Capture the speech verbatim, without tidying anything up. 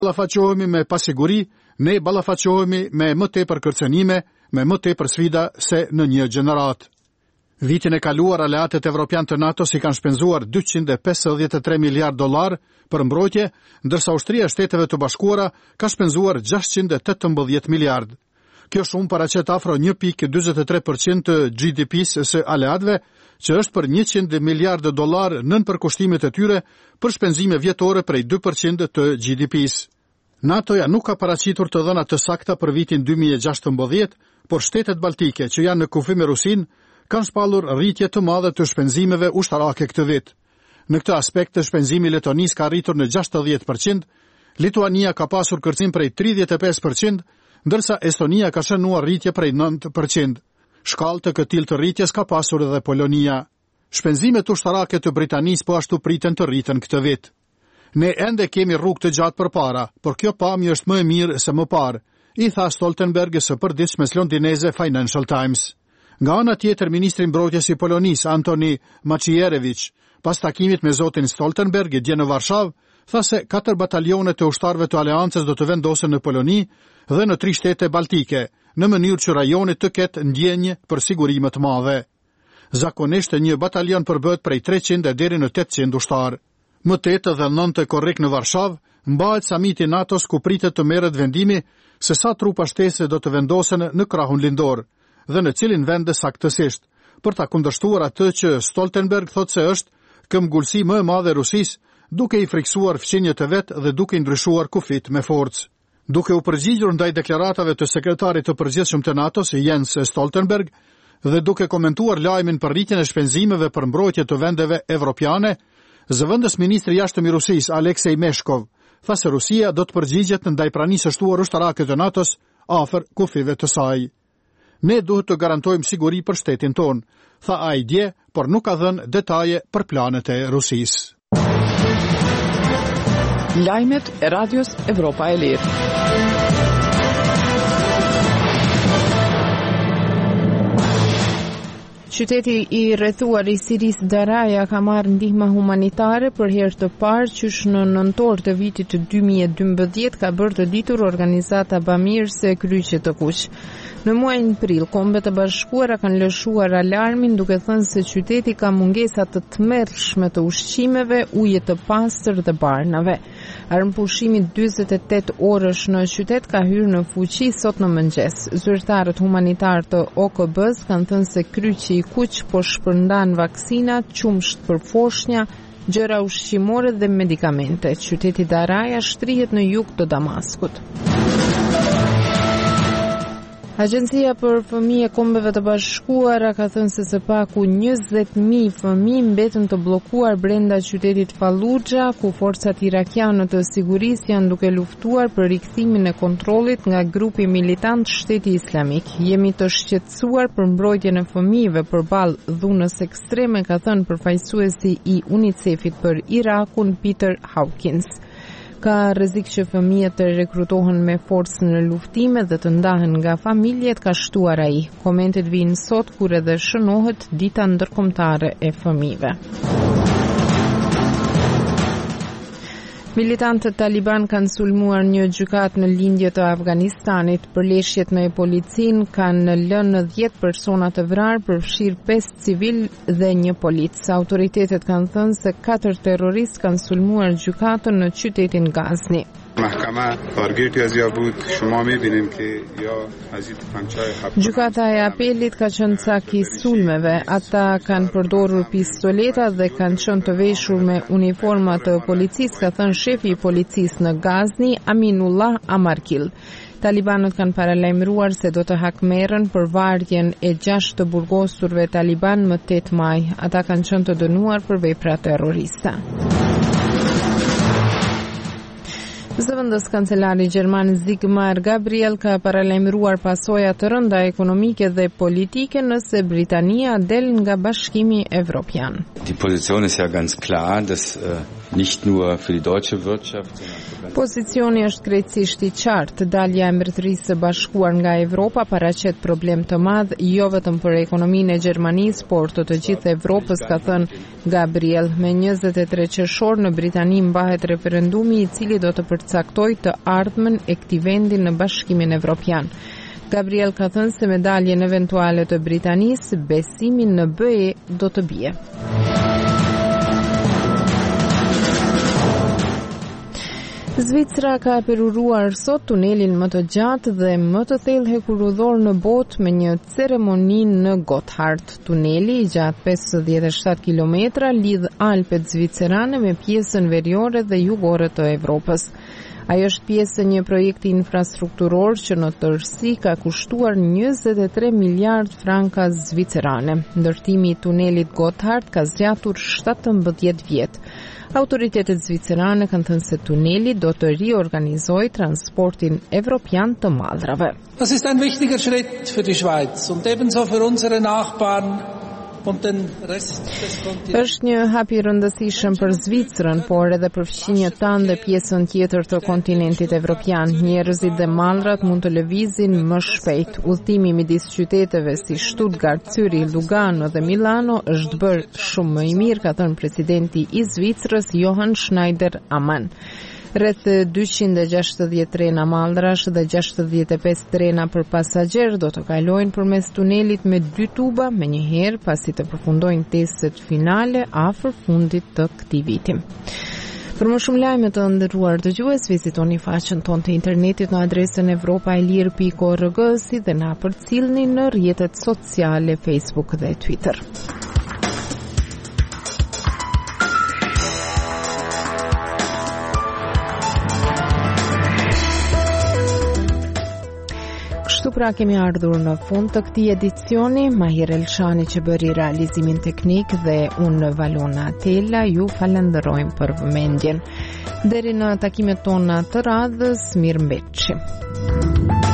ballafaqohemi me pasiguri, ne ballafaqohemi me më tepër kërcënime, me më tepër sfida se në një gjenerat. Vitin e kaluar aleatet evropian të NATO si kanë shpenzuar dyqind e pesëdhjetë e tre miliard dollar për mbrojtje, ndërsa Ushtria e Shteteve të Bashkuara ka shpenzuar gjashtëqind e tetëmbëdhjetë miliard. Kjo shumë paraqet afro një pikë dyzet e tre përqind të G D P-s së aleatëve, që është për njëqind miliardë dollar nën përkushtimet e tyre për shpenzime vjetore prej dy përqind të G D P-s. NATO-ja nuk ka paraqitur të dhëna të sakta për vitin dy mijë e gjashtëmbëdhjetë, por shtetet baltike që janë në kufi me Rusin kanë shpallur rritje të madhe të shpenzimeve ushtarake këtë vit. Në këtë aspekt të shpenzimi i Letonisë ka arritur në gjashtëdhjetë përqind, Lituania ka pasur kërcim prej tridhjetë e pesë përqind, ndërsa Estonia ka shënuar rritje prej nëntë përqind. Shkallë të këtij të rritjes ka pasur edhe Polonia. Shpenzimet ushtarake të Britanisë po ashtu priten të rriten këtë vit. Ne ende kemi rrugë të gjatë përpara, por kjo pamje është më e mirë se më parë, i tha Stoltenberg së përditshmes londineze Financial Times. Nga ana tjetër, ministri mbrojtjes i Polonisë, Antoni Macierewicz, pas takimit me zotin Stoltenberg dje në Varshavë, tha se katër batalionet e ushtarëve të aleancës do të vendosen në Poloni dhe në tri shtete baltike, në mënyrë që rajoni të ketë ndjenjë për sigurime të madhe. Zakonisht një batalion përbëhet prej treqind deri në tetëqind ushtarë. Më tetë dhe nëntë korrik në Varshavë, mbahet samiti NATO-s ku pritet të merret vendimi se sa trupa shtesë do të vendosen në krahun lindor dhe në cilin vend saktësisht, për ta kundërshtuar atë që Stoltenberg thotë se është këmbgulsi më e madhe e Rusisë, duke i friksuar fqinjet e vet dhe duke i ndryshuar kufit me forcë. Duke u përgjigjur ndaj deklaratave të sekretarit të përgjithshëm të NATO-s, Jens Stoltenberg, dhe duke komentuar lajmin për rritjen e shpenzimeve për mbrojtje të vendeve evropiane, zëvendës ministri i jashtëm i Rusisë, Aleksej Meshkov, tha se Rusia do të përgjigjet ndaj pranisë së shtuar ushtarake të NATO-s afër kufive të saj. Ne duhet të garantojmë siguri për shtetin ton, tha ai dje, por nuk ka dhënë detaje për planet e Rusisë. Lajmet e Radios Evropa e Lirë. Qyteti i rrethuar i Siris Daraja ka marrë ndihmë humanitare për herë të parë qysh në nëntor të vitit dy mijë e dymbëdhjetë ka bërë të ditur organizata bamirëse Kryqe të Kuq. Në muajin prill, Kombet e Bashkuara kanë lëshuar alarmin duke thënë se qyteti ka mungesa të tmerrshme të ushqimeve, uje të pastër dhe barnave. Armëpushimi dyzet e tetë orësh në qytet ka hyrë në fuqi sot në mëngjes. Zyrtarët humanitar të O K B-s kanë thënë se Kryqi i Kuq po shpërndan vaksina, qumsht për foshnja, gjëra ushqimore dhe medikamente. Qyteti Daraja shtrihet në jug të Damaskut. Agjencia për Fëmijë e Kombeve të Bashkuara ka thënë se së paku njëzet mijë fëmijë mbetën të bllokuar brenda qytetit Fallujah, ku forcat irakiane të sigurisë janë duke luftuar për rikthimin e kontrollit nga grupi militant Shteti Islamik. Jemi të shqetësuar për mbrojtjen e fëmijëve përballë dhunës ekstreme, ka thënë përfaqësuesi i UNICEF-it për Irakun, Peter Hawkins. Ka rrezik që fëmijët të rekrutohen me forcë në luftime dhe të ndahen nga familjet, ka shtuar ai. Komentet vijnë sot kur edhe shënohet dita ndërkombëtare e fëmijëve. Militantët Taliban kanë sulmuar një gjykatë në lindje të Afganistanit. Përleshjet me policinë kanë lënë dhjetë persona të vrarë, përfshirë pesë civil dhe një polic. Autoritetet kanë thënë se katër terroristë kanë sulmuar gjykatën në qytetin Gazni. Gjykata e apelit ka qenë cak i sulmeve. Ata kanë përdorur pistoleta dhe kanë qenë të veshur me uniforma të policisë, ka thënë shefi i policisë në Gazni, Aminullah Amarkil. Talibanët kanë paralajmëruar se do të hakmerren për vargjen e gjashtë të burgosurve taliban më tetë maj. Ata kanë qenë të dënuar për vepra terroriste. Zëvendës kancelari gjerman Sigmar Gabriel ka paralajmëruar pasoja të rënda ekonomike dhe politike nëse Britania del nga Bashkimi Evropian. Die Position ist ja ganz klar, dass äh nicht nur für die deutsche Wirtschaft. Pozicioni është krejtësisht i qartë. Dalja e Mbretërisë së Bashkuar nga Evropa paraqet problem të madh jo vetëm për ekonominë e Gjermanisë, por të të gjithë Evropës, ka thënë Gabriel. Me njëzet e tre qershor në Britani mbahet referendumi i cili do të përcaktojë të ardhmen e këtij vendi në Bashkimin Evropian. Gabriel ka thënë se me daljen eventuale të Britanisë, besimi në B E do të bie. Zvicra ka peruruar sot tunelin më të gjatë dhe më të thellë hekurudhor në botë me një ceremoni në Gotthard. Tuneli i gjatë pesëdhjetë e shtatë kilometra lidh Alpet zvicerane me pjesën veriore dhe jugore të Evropës. Ajo është pjesë e një projekti infrastrukturor që në tërësi ka kushtuar njëzet e tre miliard franka zvicerane. Ndërtimi i tunelit Gotthard ka zgjatur shtatëmbëdhjetë vjet. Autoritetet zvicerane kanë thënë se tuneli do të riorganizojë transportin evropian të mallrave. Das ist ein wichtiger Schritt für die Schweiz und ebenso für unsere Nachbarn und den Rest des Kontinents. Është një hap i rëndësishëm për Zvicrën, por edhe për fqinjet tanë dhe pjesën tjetër të kontinentit evropian. Njerëzit dhe mallrat mund të lëvizin më shpejt. Udhëtimi midis qyteteve si Stuttgart, Zürich, Lugano dhe Milano është bërë shumë më i mirë, ka thënë presidenti i Zvicrës Johan Schneider Amann. Rreth dyqind e gjashtëdhjetë trena mallrash dhe gjashtëdhjetë e pesë trena për pasagjer do të kalojnë përmes tunelit me dy tuba menjëherë pasi të përfundojnë testet finale afër fundit të këtij viti. Për më shumë lajme të nderuar dëgjues, vizitoni faqen tonë të internetit në adresën evropaelir pikë org si dhe na përcjellni në rrjetet sociale Facebook dhe Twitter. Kështu pra kemi ardhur në fund të këtij edicioni. Mahir Elshani që bëri realizimin teknik dhe unë Valona Tela ju falenderojmë për vëmendjen. Deri në takimet tona të radhës, mirëmbëjtje.